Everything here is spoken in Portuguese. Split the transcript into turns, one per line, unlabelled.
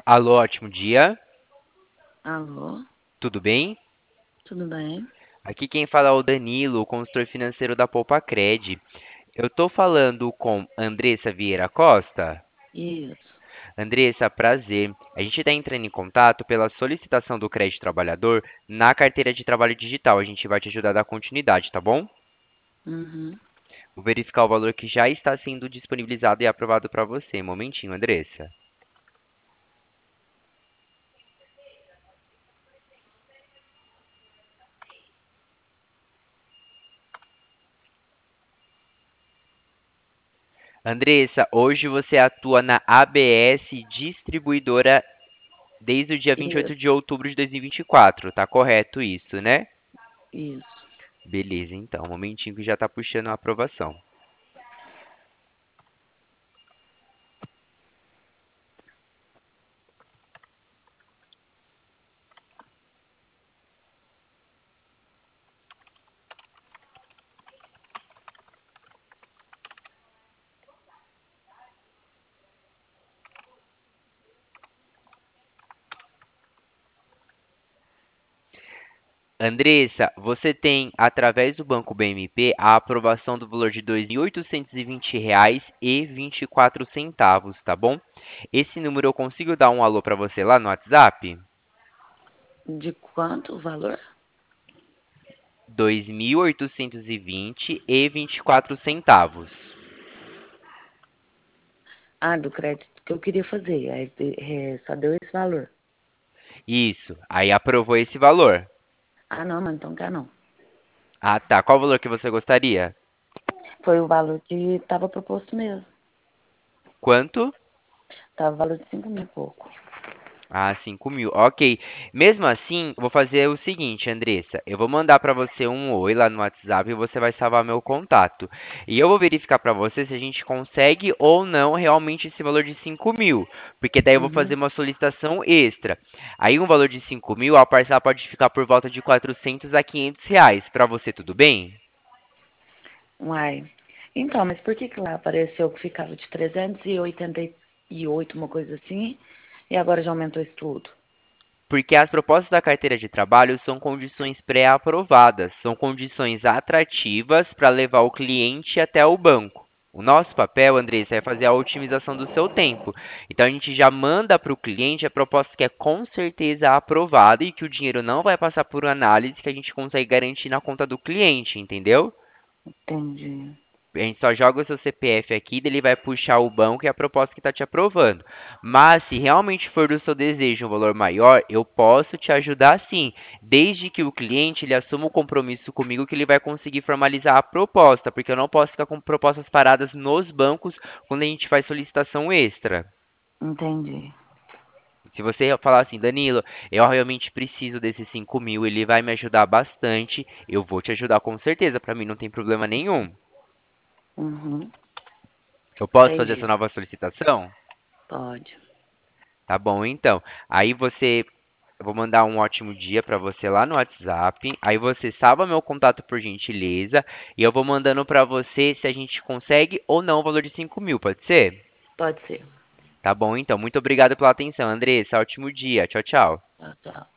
Alô, ótimo dia.
Alô,
Tudo bem?
tudo bem?
Aqui quem fala é o Danilo, o consultor financeiro da Poupacred. Eu tô falando com Andressa Vieira Costa.
Isso,
Andressa, prazer. A gente está entrando em contato pela solicitação do crédito trabalhador na carteira de trabalho digital. A gente vai te ajudar a dar continuidade, tá bom?
uhum.
Vou verificar o valor que já está sendo disponibilizado e aprovado para você. Momentinho, Andressa. Andressa, hoje você atua na ABS Distribuidora desde o dia 28
Isso,
de outubro de 2024, tá correto isso, né?
isso.
Beleza, então, um momentinho que já tá puxando a aprovação. Andressa, você tem, através do Banco BMP, a aprovação do valor de R$ 2.820,24, tá bom? Esse número eu consigo dar um alô para você lá no WhatsApp?
De quanto o valor?
2.820,24.
Ah, do crédito que eu queria fazer. Aí só deu esse valor.
Isso, aí aprovou esse valor.
Ah, não, mas então quer não.
Ah, tá. Qual o valor que você gostaria?
Foi o valor que estava proposto mesmo.
Quanto?
Tava o valor de 5 mil e pouco.
Ah, 5.000. Ok. Mesmo assim, vou fazer o seguinte, Andressa. Eu vou mandar para você um oi lá no WhatsApp e você vai salvar meu contato. E eu vou verificar para você se a gente consegue ou não realmente esse valor de 5.000. Porque daí eu vou fazer
Uhum.
uma solicitação extra. Aí um valor de 5.000, a parcela pode ficar por volta de R$ 400 a R$ 500. Para você, tudo bem?
Uai. Então, mas por que que lá apareceu que ficava de 388, uma coisa assim, e agora já aumentou isso tudo?
Porque as propostas da carteira de trabalho são condições pré-aprovadas, são condições atrativas para levar o cliente até o banco. O nosso papel, Andressa, é fazer a otimização do seu tempo. Então a gente já manda para o cliente a proposta que é com certeza aprovada e que o dinheiro não vai passar por análise, que a gente consegue garantir na conta do cliente, entendeu?
Entendi.
A gente só joga o seu CPF aqui, daí ele vai puxar o banco e a proposta que está te aprovando. Mas se realmente for do seu desejo um valor maior, eu posso te ajudar sim, desde que o cliente ele assuma o compromisso comigo que ele vai conseguir formalizar a proposta, porque eu não posso ficar com propostas paradas nos bancos quando a gente faz solicitação extra.
Entendi.
Se você falar assim, Danilo, eu realmente preciso desses 5.000, ele vai me ajudar bastante, eu vou te ajudar com certeza, para mim não tem problema nenhum.
Uhum.
Eu posso fazer essa
Entendi.
nova solicitação?
Pode.
Tá bom, então. Aí você, eu vou mandar um ótimo dia pra você lá no WhatsApp. Aí você salva meu contato por gentileza e eu vou mandando pra você se a gente consegue ou não o valor de 5.000, pode ser?
Pode ser.
Tá bom, então. Muito obrigado pela atenção, Andressa. Ótimo dia. Tchau, tchau.
Tchau, tchau.